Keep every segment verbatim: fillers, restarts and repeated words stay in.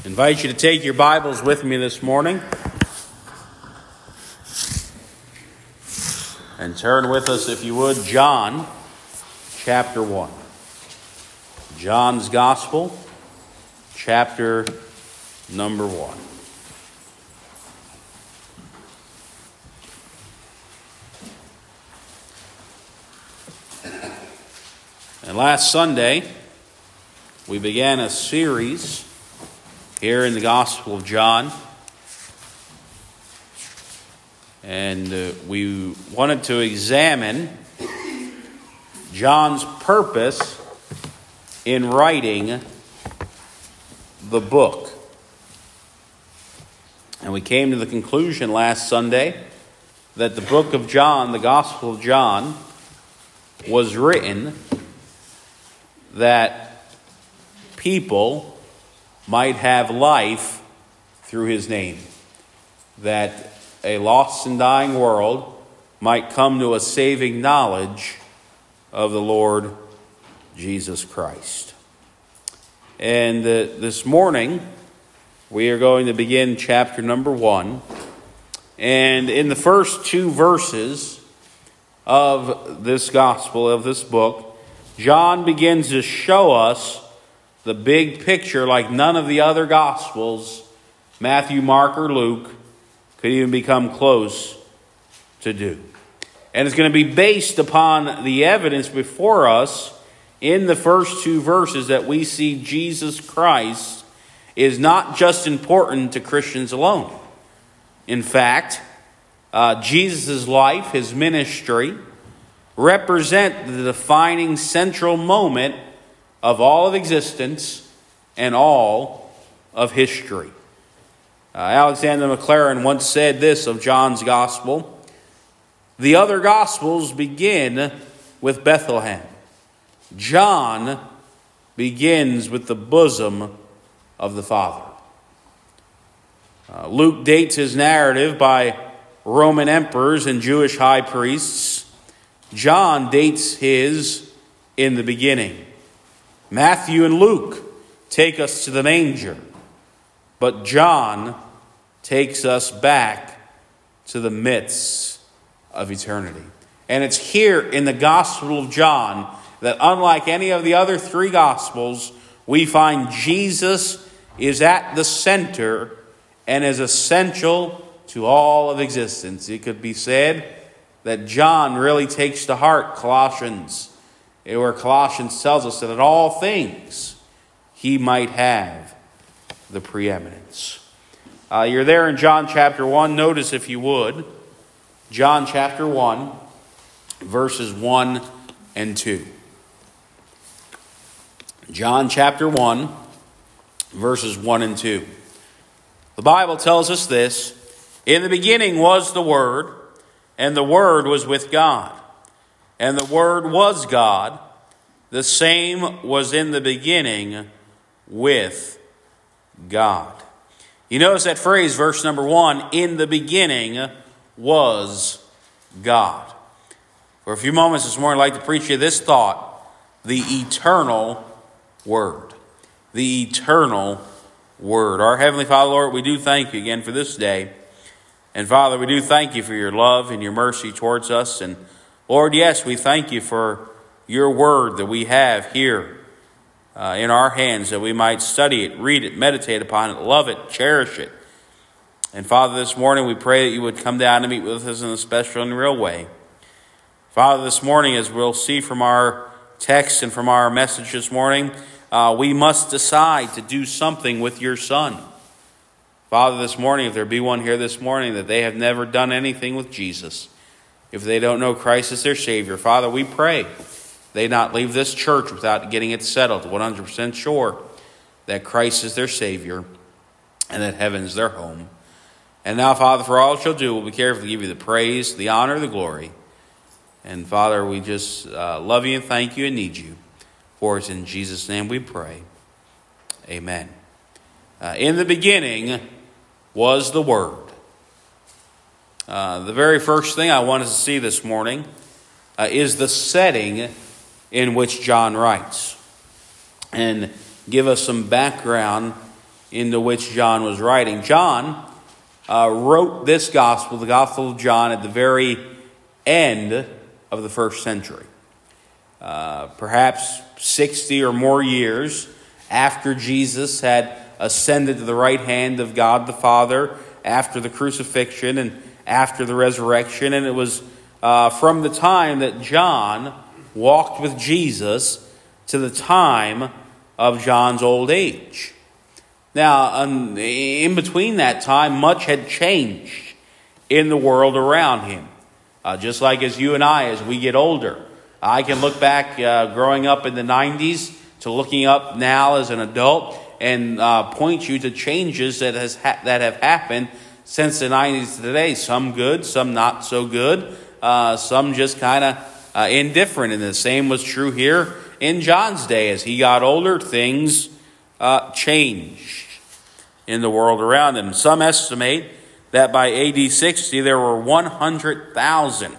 I invite you to take your Bibles with me this morning and turn with us, if you would, John chapter one. John's Gospel, chapter number one. And last Sunday, we began a series here in the Gospel of John. And uh, we wanted to examine John's purpose in writing the book. And we came to the conclusion last Sunday that the book of John, the Gospel of John, was written that people might have life through his name. That a lost and dying world might come to a saving knowledge of the Lord Jesus Christ. And uh, this morning, we are going to begin chapter number one. And in the first two verses of this gospel, of this book, John begins to show us the big picture like none of the other Gospels, Matthew, Mark, or Luke, could even become close to do. And it's going to be based upon the evidence before us in the first two verses that we see Jesus Christ is not just important to Christians alone. In fact, uh, Jesus' life, his ministry, represent the defining central moment of all of existence and all of history. Uh, Alexander Maclaren once said this of John's Gospel: the other Gospels begin with Bethlehem. John begins with the bosom of the Father. Uh, Luke dates his narrative by Roman emperors and Jewish high priests. John dates his in the beginning. Matthew and Luke take us to the manger, but John takes us back to the midst of eternity. And it's here in the Gospel of John that, unlike any of the other three Gospels, we find Jesus is at the center and is essential to all of existence. It could be said that John really takes to heart Colossians, where Colossians tells us that in all things he might have the preeminence. Uh, you're there in John chapter one. Notice, if you would, John chapter one, verses one and two. John chapter one, verses one and two. The Bible tells us this: in the beginning was the Word, and the Word was with God. And the Word was God. The same was in the beginning with God. You notice that phrase, verse number one, in the beginning was God. For a few moments this morning, I'd like to preach you this thought: the eternal Word. The eternal Word. Our Heavenly Father, Lord, we do thank you again for this day. And Father, we do thank you for your love and your mercy towards us. And Lord, yes, we thank you for your word that we have here uh, in our hands, that we might study it, read it, meditate upon it, love it, cherish it. And Father, this morning we pray that you would come down and meet with us in a special and real way. Father, this morning, as we'll see from our text and from our message this morning, uh, we must decide to do something with your Son. Father, this morning, if there be one here this morning that they have never done anything with Jesus, if they don't know Christ as their Savior, Father, we pray they not leave this church without getting it settled, one hundred percent sure that Christ is their Savior and that heaven is their home. And now, Father, for all she'll do, we'll be careful to give you the praise, the honor, the glory. And Father, we just uh, love you and thank you and need you. For it's in Jesus' name we pray. Amen. Uh, in the beginning was the Word. Uh, the very first thing I want us to see this morning uh, is the setting in which John writes, and give us some background into which John was writing. John uh, wrote this gospel, the Gospel of John, at the very end of the first century. Uh, perhaps sixty or more years after Jesus had ascended to the right hand of God the Father, after the crucifixion and after the resurrection. And it was uh, from the time that John walked with Jesus to the time of John's old age. Now, um, in between that time, much had changed in the world around him. Uh, just like as you and I, as we get older, I can look back uh, growing up in the nineties to looking up now as an adult and uh, point you to changes that has ha- that have happened since the nineties to today. Some good, some not so good, uh, some just kind of uh, indifferent. And the same was true here in John's day. As he got older, things uh, changed in the world around him. Some estimate that by A D sixty there were one hundred thousand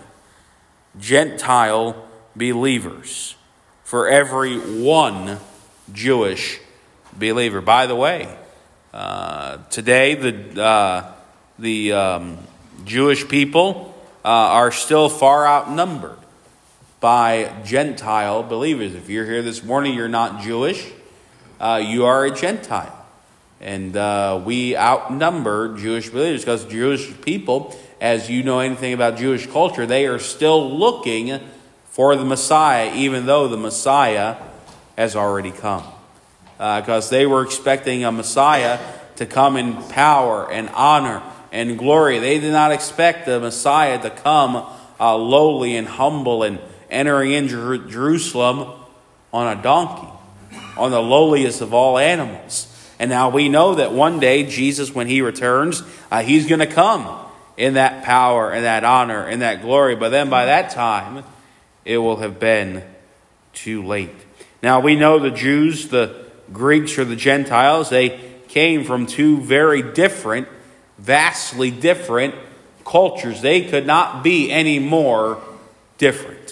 Gentile believers for every one Jewish believer. By the way, uh, today the uh, the um, Jewish people uh, are still far outnumbered by Gentile believers. If you're here this morning, you're not Jewish, uh, you are a Gentile. And uh, we outnumber Jewish believers because Jewish people, as you know anything about Jewish culture, they are still looking for the Messiah, even though the Messiah has already come. Uh, because they were expecting a Messiah to come in power and honor and glory. They did not expect the Messiah to come uh, lowly and humble and entering into Jerusalem on a donkey, on the lowliest of all animals. And now we know that one day Jesus, when he returns, uh, he's going to come in that power and that honor and that glory. But then by that time, it will have been too late. Now we know the Jews, the Greeks, or the Gentiles, they came from two very different, vastly different cultures. They could not be any more different.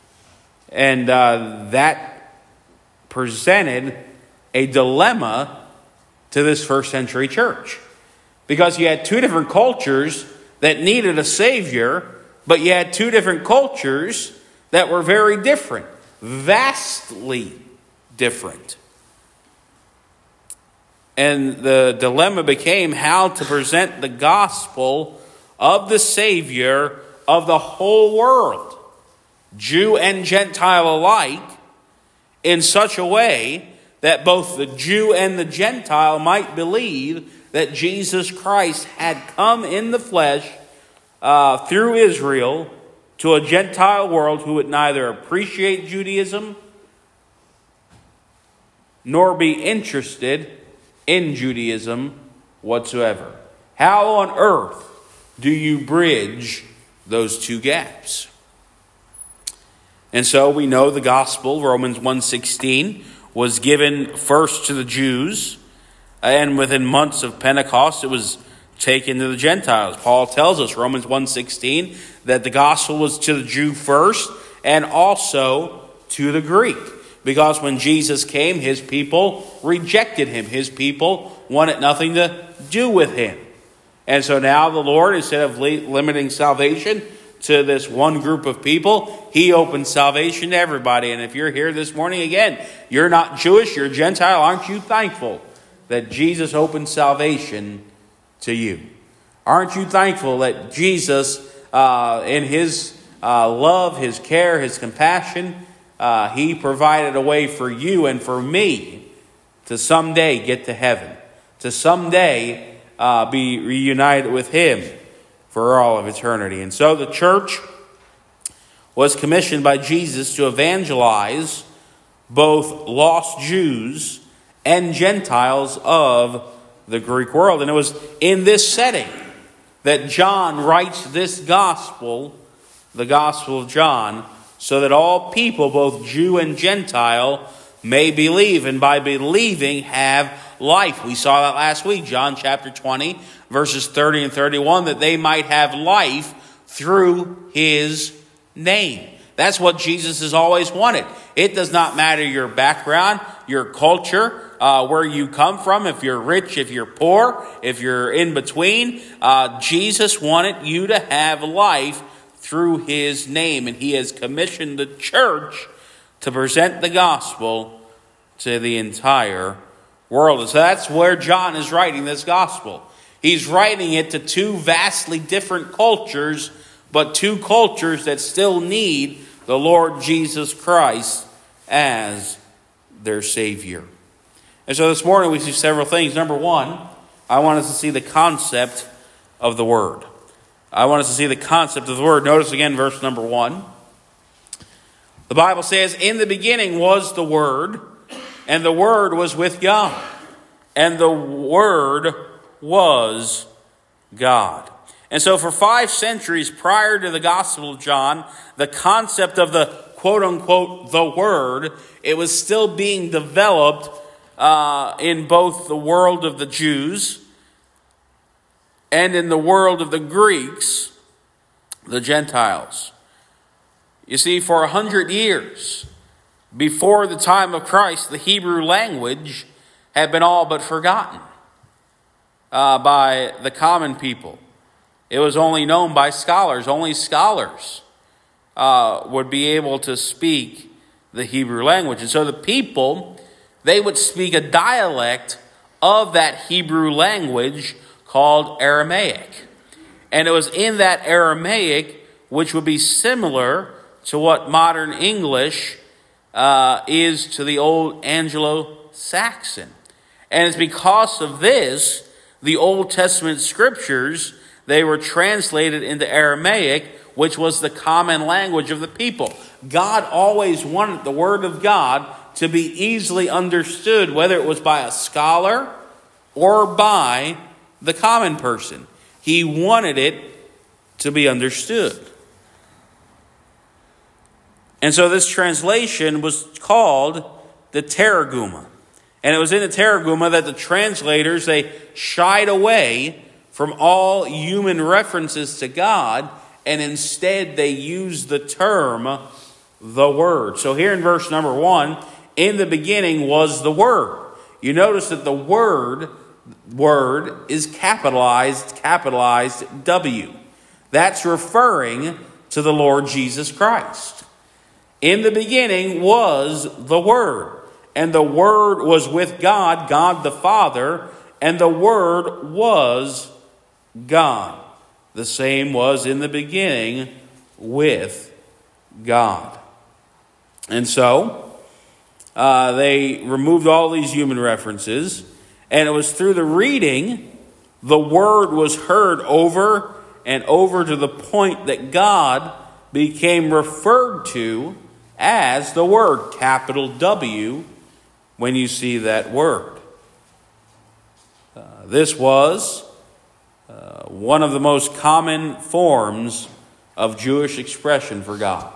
And uh, that presented a dilemma to this first century church. Because you had two different cultures that needed a Savior, but you had two different cultures that were very different, vastly different. And the dilemma became how to present the gospel of the Savior of the whole world, Jew and Gentile alike, in such a way that both the Jew and the Gentile might believe that Jesus Christ had come in the flesh uh, through Israel to a Gentile world who would neither appreciate Judaism nor be interested in Judaism whatsoever. How on earth do you bridge those two gaps? And so we know the gospel, Romans one sixteen, was given first to the Jews, and within months of Pentecost, it was taken to the Gentiles. Paul tells us, Romans one sixteen, that the gospel was to the Jew first and also to the Greek. Because when Jesus came, his people rejected him. His people wanted nothing to do with him. And so now the Lord, instead of limiting salvation to this one group of people, he opens salvation to everybody. And if you're here this morning, again, you're not Jewish, you're Gentile, aren't you thankful that Jesus opened salvation to you? Aren't you thankful that Jesus, uh, in his uh, love, his care, his compassion, uh, he provided a way for you and for me to someday get to heaven, to someday uh, be reunited with him for all of eternity. And so the church was commissioned by Jesus to evangelize both lost Jews and Gentiles of the Greek world. And it was in this setting that John writes this gospel, the Gospel of John, so that all people, both Jew and Gentile, may believe, and by believing have life. We saw that last week, John chapter twenty, verses thirty and thirty-one, that they might have life through his name. That's what Jesus has always wanted. It does not matter your background, your culture, uh, where you come from, if you're rich, if you're poor, if you're in between. Uh, Jesus wanted you to have life through his name, and he has commissioned the church to present the gospel to the entire world. And so that's where John is writing this gospel. He's writing it to two vastly different cultures, but two cultures that still need the Lord Jesus Christ as their Savior. And so this morning we see several things. Number one, I want us to see the concept of the Word. I want us to see the concept of the Word. Notice again verse number one. The Bible says, "In the beginning was the Word, and the Word was with God, and the Word was God." And so for five centuries prior to the Gospel of John, the concept of the quote-unquote the Word, it was still being developed uh, in both the world of the Jews and in the world of the Greeks, the Gentiles. You see, for a hundred years before the time of Christ, the Hebrew language had been all but forgotten uh, by the common people. It was only known by scholars. Only scholars uh, would be able to speak the Hebrew language. And so the people, they would speak a dialect of that Hebrew language called Aramaic. And it was in that Aramaic, which would be similar to what modern English uh, is to the old Anglo-Saxon. And it's because of this, the Old Testament scriptures, they were translated into Aramaic, which was the common language of the people. God always wanted the Word of God to be easily understood, whether it was by a scholar or by the common person. He wanted it to be understood. And so this translation was called the Targuma. And it was in the Targuma that the translators, they shied away from all human references to God, and instead they used the term the Word. So here in verse number one, in the beginning was the Word. You notice that the word, word is capitalized, capitalized W. That's referring to the Lord Jesus Christ. In the beginning was the Word, and the Word was with God, God the Father, and the Word was God. The same was in the beginning with God. And so, uh, they removed all these human references, and it was through the reading, the Word was heard over and over to the point that God became referred to as the Word, capital W, when you see that word. Uh, this was uh, one of the most common forms of Jewish expression for God.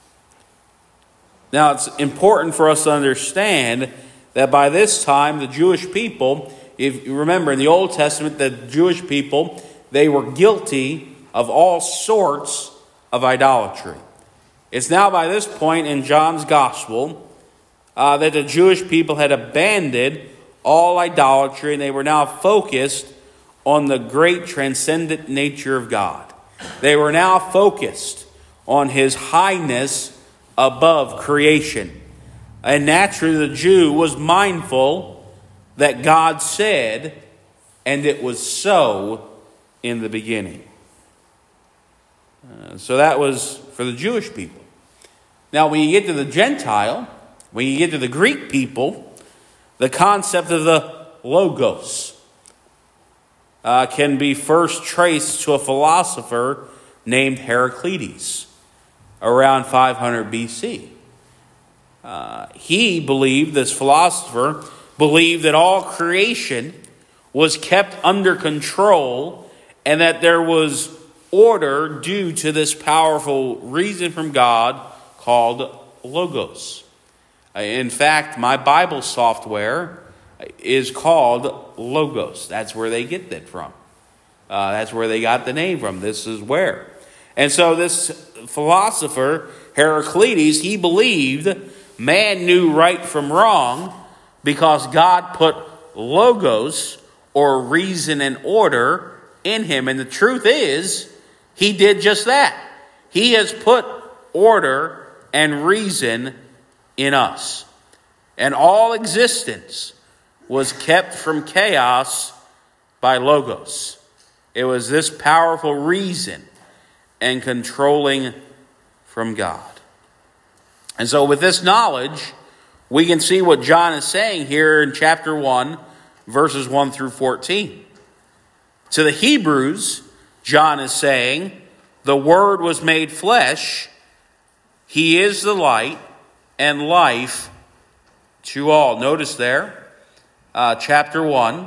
Now, it's important for us to understand that by this time, the Jewish people, if you remember in the Old Testament, the Jewish people, they were guilty of all sorts of idolatry. It's now by this point in John's Gospel uh, that the Jewish people had abandoned all idolatry, and they were now focused on the great transcendent nature of God. They were now focused on His highness above creation. And naturally the Jew was mindful that God said, and it was so in the beginning. Uh, so that was for the Jewish people. Now when you get to the Gentile, when you get to the Greek people, the concept of the Logos uh, can be first traced to a philosopher named Heraclitus around five hundred B C. Uh, he believed, this philosopher believed that all creation was kept under control and that there was order due to this powerful reason from God called Logos. In fact, my Bible software is called Logos. That's where they get that from. Uh, that's where they got the name from. This is where. And so this philosopher, Heraclitus, he believed man knew right from wrong because God put logos, or reason and order, in him. And the truth is, he did just that. He has put order and reason in us. And all existence was kept from chaos by logos. It was this powerful reason and controlling from God. And so with this knowledge, we can see what John is saying here in chapter one, verses one through fourteen. To the Hebrews, John is saying, the Word was made flesh. He is the light and life to all. Notice there, uh, chapter one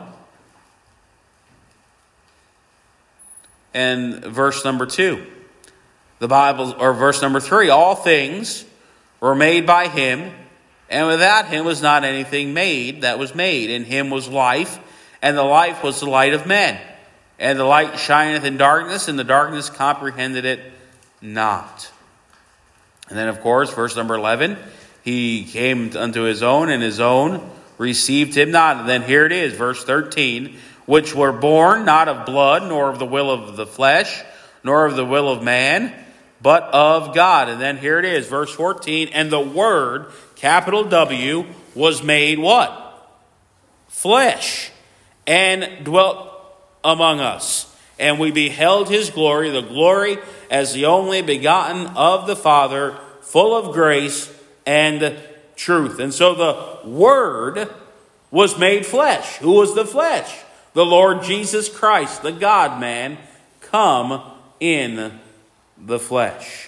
and verse number two. The Bible, or verse number three, all things were made by him, and without him was not anything made that was made. In him was life, and the life was the light of men. And the light shineth in darkness, and the darkness comprehended it not. And then, of course, verse number eleven, he came unto his own, and his own received him not. And then here it is, verse thirteen, which were born not of blood, nor of the will of the flesh, nor of the will of man, but of God. And then here it is, verse fourteen, and the Word, capital W, was made what? Flesh, and dwelt among us. And we beheld his glory, the glory as the only begotten of the Father, full of grace and truth. And so the Word was made flesh. Who was the flesh? The Lord Jesus Christ, the God-man, come in the flesh.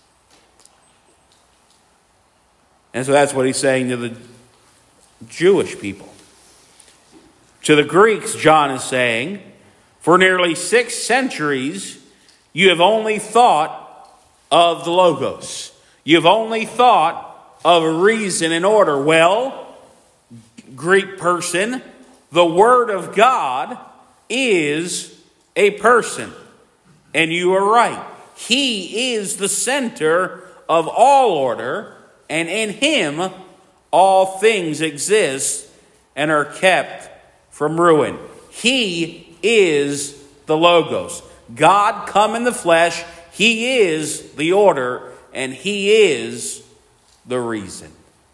And so that's what he's saying to the Jewish people. To the Greeks, John is saying, for nearly six centuries, you have only thought of the Logos. You've only thought of reason and order. Well, Greek person, the Word of God is a person. And you are right. He is the center of all order, and in him all things exist and are kept from ruin. He is the Logos. God come in the flesh. He is the order, and he is the reason.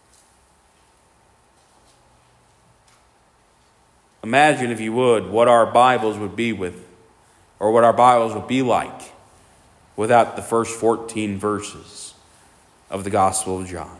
Imagine, if you would, what our Bibles would be with, or what our Bibles would be like without the first fourteen verses of the Gospel of John.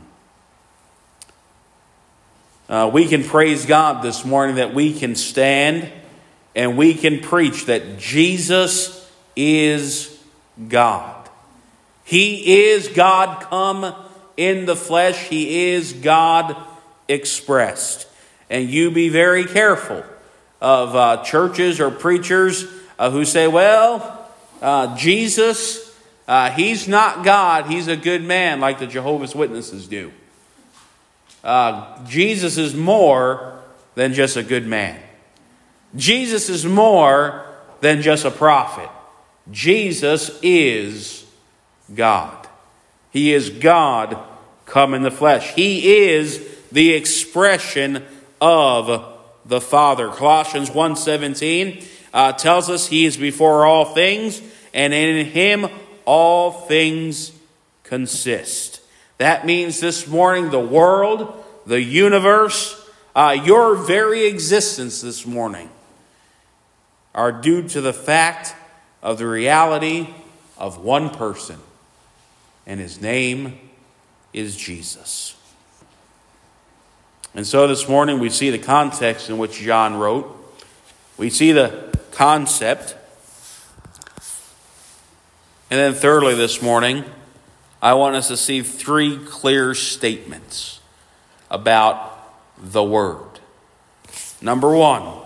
Uh, we can praise God this morning that we can stand and we can preach that Jesus is God. He is God come in the flesh. He is God expressed. And you be very careful of uh, churches or preachers uh, who say, well, uh, Jesus, uh, he's not God. He's a good man, like the Jehovah's Witnesses do. Uh, Jesus is more than just a good man. Jesus is more than just a prophet. Jesus is God. He is God come in the flesh. He is the expression of the Father. Colossians one seventeen uh, tells us he is before all things, and in him all things consist. That means this morning the world, the universe, uh, your very existence this morning are due to the fact of the reality of one person, and his name is Jesus. And so this morning we see the context in which John wrote. We see the concept. And then thirdly this morning, I want us to see three clear statements about the Word. Number one,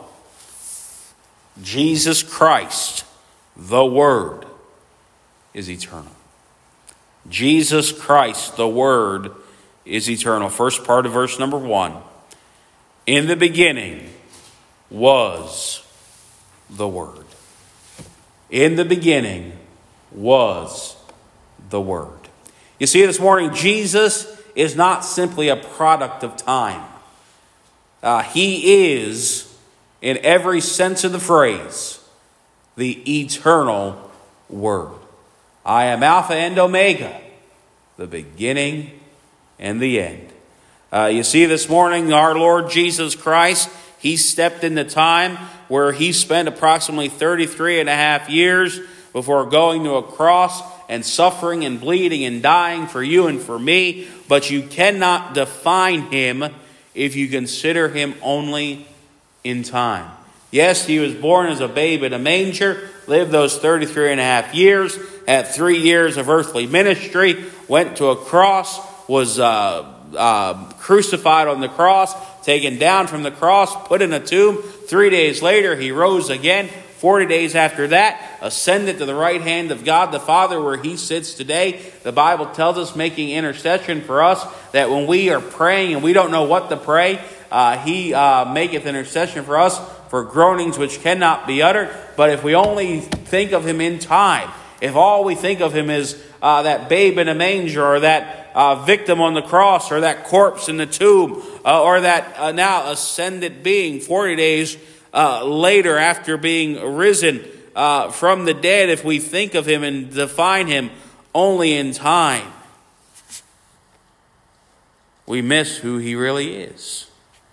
Jesus Christ, the Word, is eternal. Jesus Christ, the Word, is eternal. First part of verse number one. In the beginning was the Word. In the beginning was the Word. You see, this morning, Jesus is not simply a product of time. Uh, he is, in every sense of the phrase, the eternal Word. I am Alpha and Omega, the beginning and the end. Uh, you see, this morning, our Lord Jesus Christ, he stepped into time where he spent approximately thirty-three and a half years before going to a cross and suffering and bleeding and dying for you and for me. But you cannot define him if you consider him only in time. Yes, he was born as a babe in a manger, lived those thirty-three and a half years, had three years of earthly ministry, went to a cross, was uh, uh, crucified on the cross, taken down from the cross, put in a tomb. Three days later, he rose again. Forty days after that, ascended to the right hand of God the Father where he sits today. The Bible tells us, making intercession for us, that when we are praying and we don't know what to pray, uh, he uh, maketh intercession for us for groanings which cannot be uttered. But if we only think of him in time, if all we think of him is uh, that babe in a manger, or that uh, victim on the cross, or that corpse in the tomb, uh, or that uh, now ascended being forty days uh, later after being risen uh, from the dead, if we think of him and define him only in time, we miss who he really is.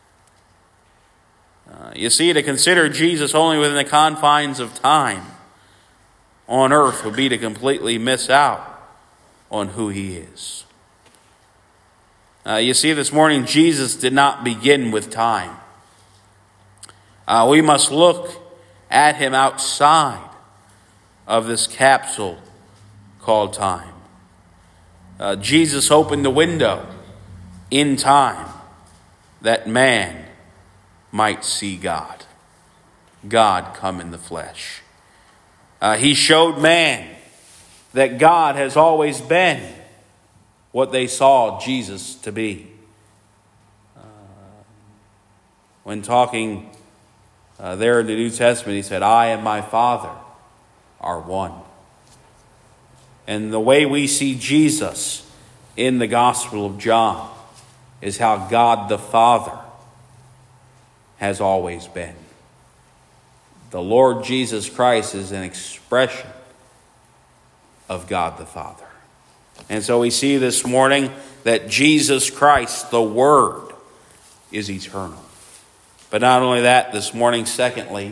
Uh, you see, to consider Jesus only within the confines of time on earth would be to completely miss out on who he is. Uh, you see, this morning, Jesus did not begin with time. Uh, we must look at him outside of this capsule called time. Uh, Jesus opened the window in time that man might see God. God come in the flesh. Uh, he showed man that God has always been what they saw Jesus to be. Uh, when talking uh, there in the New Testament, he said, I and my Father are one. And the way we see Jesus in the Gospel of John is how God the Father has always been. The Lord Jesus Christ is an expression of God the Father. And so we see this morning that Jesus Christ, the Word, is eternal. But not only that, this morning, secondly,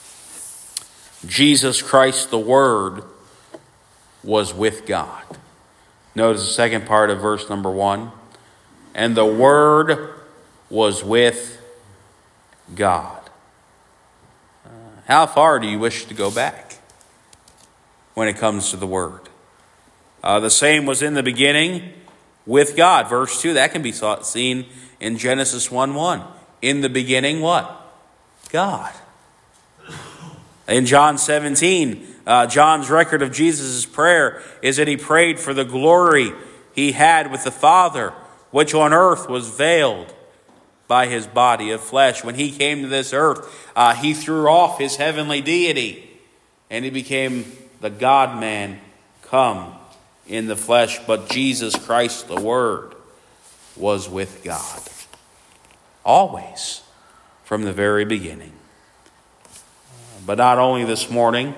Jesus Christ, the Word, was with God. Notice the second part of verse number one. And the Word was with God. Uh, how far do you wish to go back when it comes to the Word? Uh, the same was in the beginning with God. Verse two, that can be seen in Genesis one one. In the beginning, what? God. In John seventeen, uh, John's record of Jesus' prayer is that he prayed for the glory he had with the Father, which on earth was veiled by his body of flesh. When he came to this earth, uh, he threw off his heavenly deity, and he became the God-man come in the flesh. But Jesus Christ, the Word, was with God. Always, from the very beginning. But not only this morning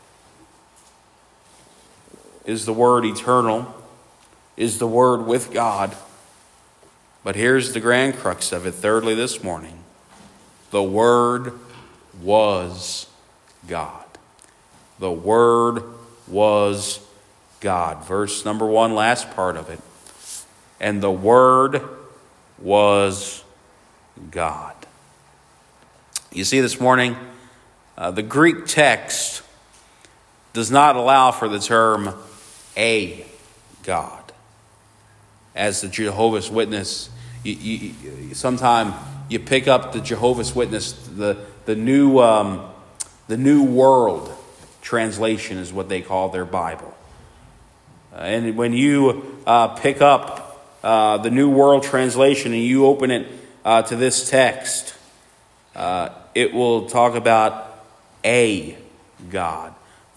is the Word eternal, is the Word with God, but here's the grand crux of it. Thirdly, this morning, the Word was God. The Word was God. Verse number one, last part of it. And the Word was God. You see, this morning, uh, the Greek text does not allow for the term a God. As the Jehovah's Witness, you, you, you, sometime you pick up the Jehovah's Witness, the the new um, the New World Translation is what they call their Bible. Uh, and when you uh, pick up uh, the New World Translation and you open it uh, to this text, uh, it will talk about a God.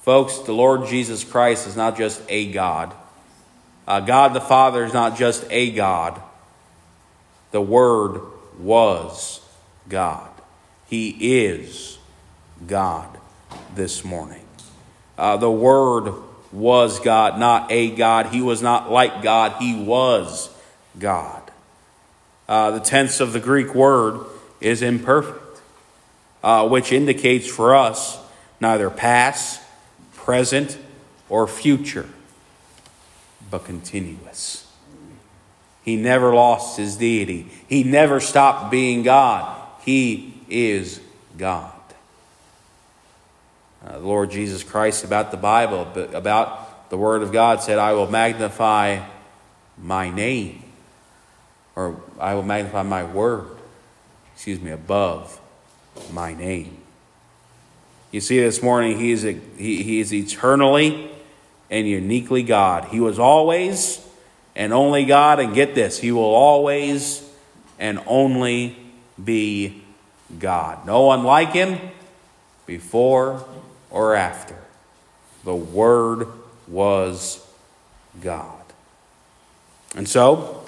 Folks, the Lord Jesus Christ is not just a God. Uh, God the Father is not just a God. The Word was God. He is God this morning. Uh, the Word was God, not a God. He was not like God. He was God. Uh, the tense of the Greek word is imperfect, uh, which indicates for us neither past, present, or future, but continuous. He never lost his deity. He never stopped being God. He is God. Uh, the Lord Jesus Christ, about the Bible, about the Word of God, said, I will magnify my name, or I will magnify my word, excuse me, above my name. You see, this morning, he is, a, he, he is eternally and uniquely God. He was always and only God, and get this, he will always and only be God. No one like him before or after. The Word was God. And so,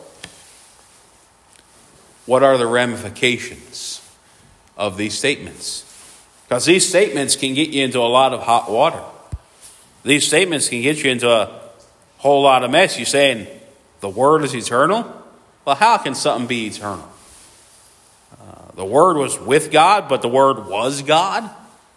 what are the ramifications of these statements? Because these statements can get you into a lot of hot water. These statements can get you into a whole lot of mess. You're saying the Word is eternal? Well, how can something be eternal? Uh, the Word was with God, but the Word was God?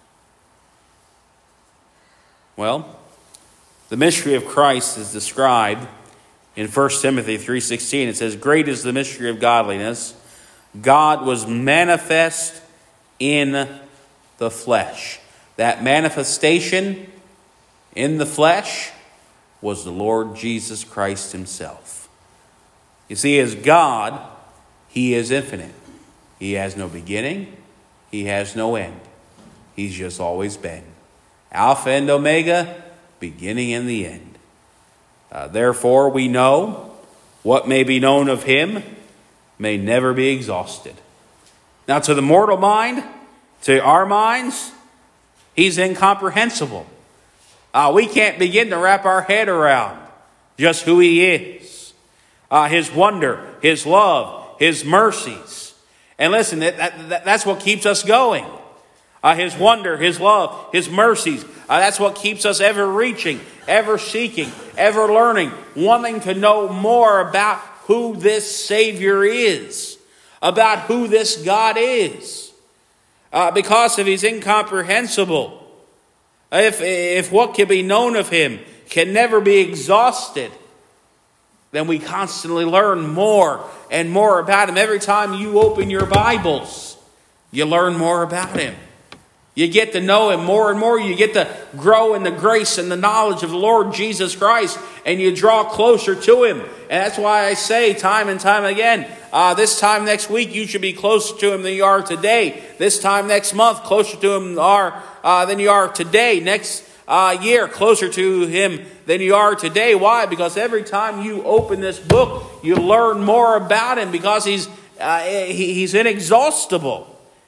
Well, the mystery of Christ is described in First Timothy three sixteen. It says, great is the mystery of godliness. God was manifest in the flesh. That manifestation in the flesh was the Lord Jesus Christ himself. You see, as God, he is infinite. He has no beginning. He has no end. He's just always been. Alpha and Omega, beginning and the end. Uh, therefore, we know what may be known of him may never be exhausted. Now, to the mortal mind, to our minds, he's incomprehensible. Uh, we can't begin to wrap our head around just who he is. Uh, his wonder, his love, his mercies. And listen, that, that, that's what keeps us going. Uh, his wonder, his love, his mercies. Uh, that's what keeps us ever reaching, ever seeking, ever learning, wanting to know more about who this Savior is, about who this God is. Uh, because if he's incomprehensible, if, if what can be known of him can never be exhausted, then we constantly learn more and more about him. Every time you open your Bibles, you learn more about him. You get to know him more and more. You get to grow in the grace and the knowledge of the Lord Jesus Christ, and you draw closer to him. And that's why I say time and time again, uh, this time next week you should be closer to him than you are today. This time next month, closer to him are, uh, than you are today. Next uh, year, closer to him than you are today. Why? Because every time you open this book, you learn more about him, because he's uh, he, he's inexhaustible.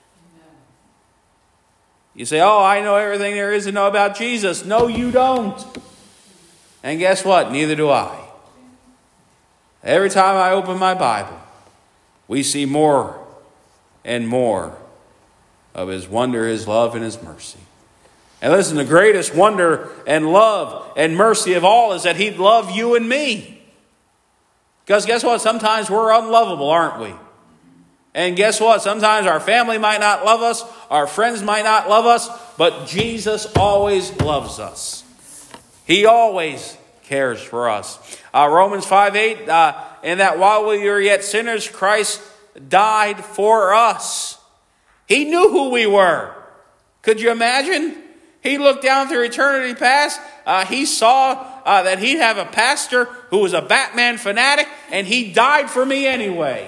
You say, oh, I know everything there is to know about Jesus. No, you don't. And guess what? Neither do I. Every time I open my Bible, we see more and more of his wonder, his love, and his mercy. And listen, the greatest wonder and love and mercy of all is that he'd love you and me. Because guess what? Sometimes we're unlovable, aren't we? And guess what? Sometimes our family might not love us. Our friends might not love us. But Jesus always loves us. He always cares for us. Uh, Romans five eight, uh, and that while we were yet sinners, Christ died for us. He knew who we were. Could you imagine? He looked down through eternity past. Uh, he saw uh, that he'd have a pastor who was a Batman fanatic, and he died for me anyway.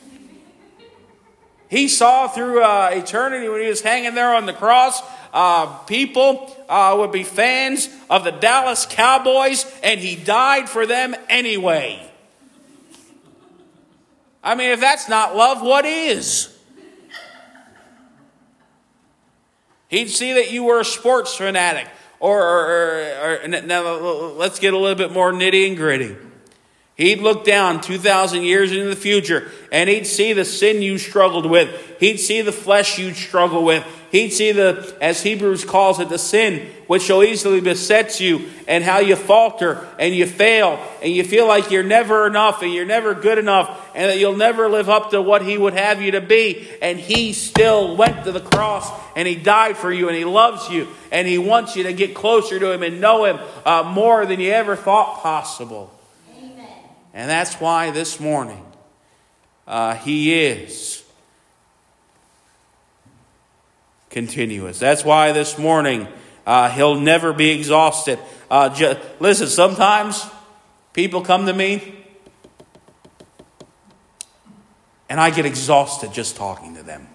He saw through uh, eternity when he was hanging there on the cross, uh, people uh, would be fans of the Dallas Cowboys, and he died for them anyway. I mean, if that's not love, what is? He'd see that you were a sports fanatic, Or, or, or, or now let's get a little bit more nitty and gritty. He'd look down two thousand years into the future and he'd see the sin you struggled with. He'd see the flesh you struggle with. He'd see the, as Hebrews calls it, the sin which so easily besets you, and how you falter and you fail and you feel like you're never enough and you're never good enough and that you'll never live up to what he would have you to be. And he still went to the cross and he died for you and he loves you and he wants you to get closer to him and know him uh, more than you ever thought possible. And that's why this morning uh, he is continuous. That's why this morning uh, he'll never be exhausted. Uh, ju- listen, sometimes people come to me and I get exhausted just talking to them.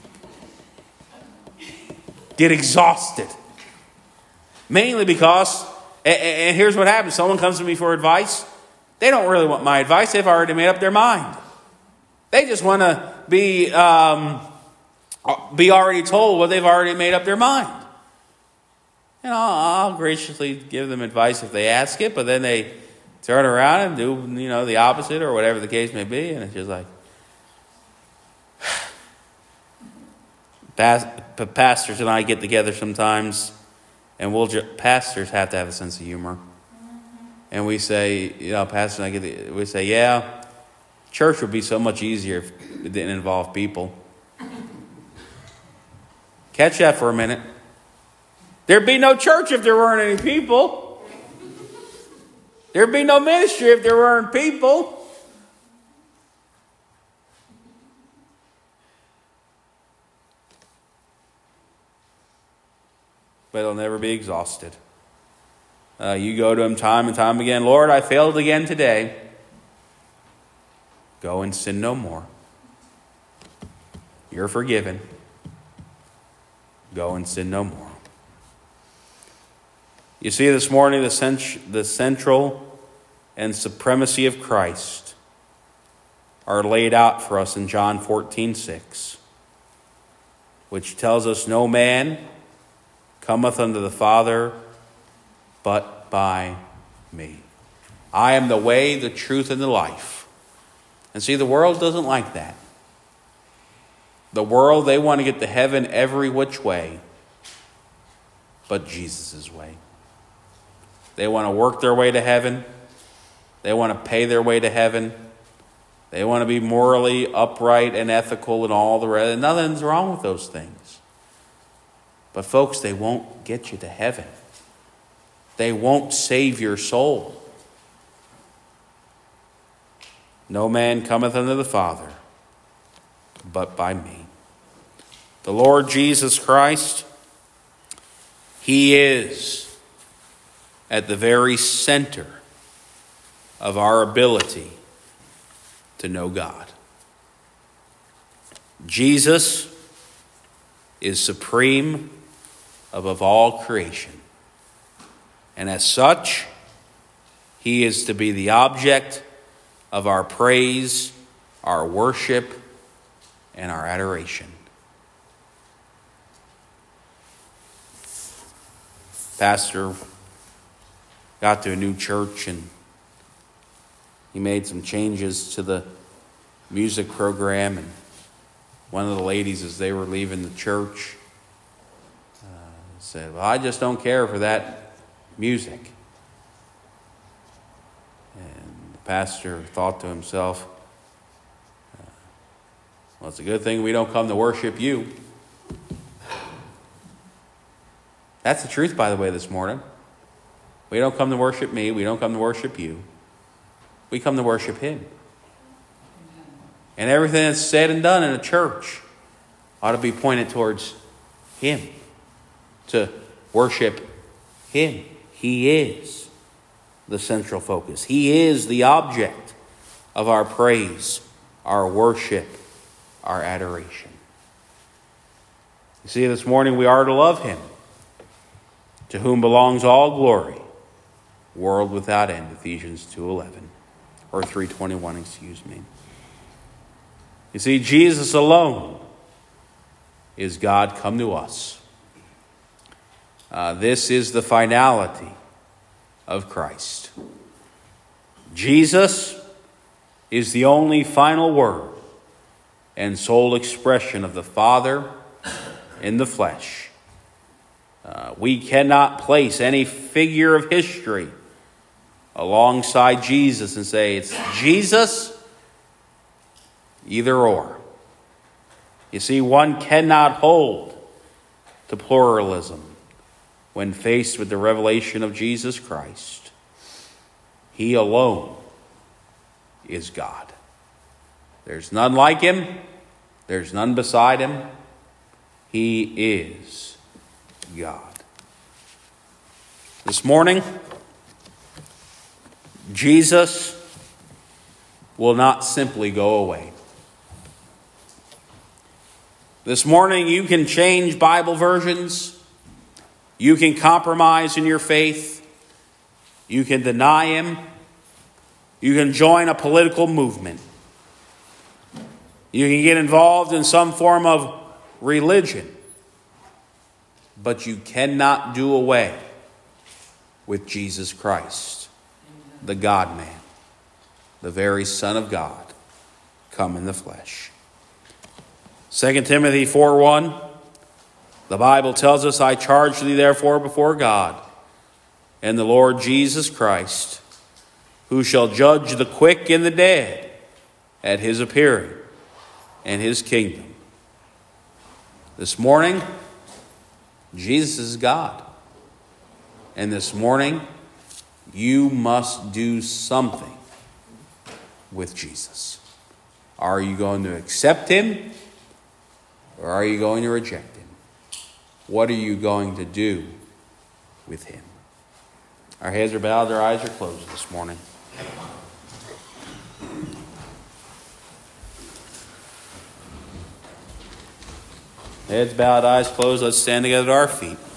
Get exhausted. Mainly because, and, and here's what happens. Someone comes to me for advice. They don't really want my advice. They've already made up their mind. They just want to be um, be already told what they've already made up their mind. And I'll, I'll graciously give them advice if they ask it, but then they turn around and do, you know, the opposite or whatever the case may be, and it's just like, pastors and I get together sometimes, and we'll just, pastors have to have a sense of humor. And we say, you know, Pastor and I get the, we say, yeah, church would be so much easier if it didn't involve people. Catch that for a minute. There'd be no church if there weren't any people. There'd be no ministry if there weren't people. But it'll never be exhausted. Uh, you go to him time and time again. Lord, I failed again today. Go and sin no more. You're forgiven. Go and sin no more. You see this morning the, cent- the central and supremacy of Christ are laid out for us in John fourteen six, which tells us no man cometh unto the Father but by me. I am the way, the truth, and the life. And see, the world doesn't like that. The world, they want to get to heaven every which way but Jesus' way. They want to work their way to heaven. They want to pay their way to heaven. They want to be morally upright and ethical and all the rest. Nothing's wrong with those things. But folks, they won't get you to heaven. They won't save your soul. No man cometh unto the Father but by me. The Lord Jesus Christ, he is at the very center of our ability to know God. Jesus is supreme above all creation. And as such, he is to be the object of our praise, our worship, and our adoration. Pastor got to a new church and he made some changes to the music program. And one of the ladies, as they were leaving the church, uh, said, well, I just don't care for that music. And the pastor thought to himself, uh, well, it's a good thing we don't come to worship you. That's the truth, by the way, this morning. We don't come to worship me. We don't come to worship you. We come to worship him. And everything that's said and done in a church ought to be pointed towards him. To worship him. He is the central focus. He is the object of our praise, our worship, our adoration. You see, this morning we are to love him, to whom belongs all glory, world without end, Ephesians two eleven, or three twenty-one, excuse me. You see, Jesus alone is God come to us. Uh, this is the finality of Christ. Jesus is the only final word and sole expression of the Father in the flesh. Uh, we cannot place any figure of history alongside Jesus and say it's Jesus, either or. You see, one cannot hold to pluralism when faced with the revelation of Jesus Christ. He alone is God. There's none like him. There's none beside him. He is God. This morning, Jesus will not simply go away. This morning, you can change Bible versions. You can compromise in your faith. You can deny him. You can join a political movement. You can get involved in some form of religion. But you cannot do away with Jesus Christ, the God-man, the very Son of God, come in the flesh. Second Timothy four one, the Bible tells us, I charge thee therefore before God and the Lord Jesus Christ, who shall judge the quick and the dead at his appearing and his kingdom. This morning, Jesus is God. And this morning, you must do something with Jesus. Are you going to accept him? Or are you going to reject him? What are you going to do with him? Our heads are bowed, our eyes are closed this morning. Heads bowed, eyes closed. Let's stand together at our feet.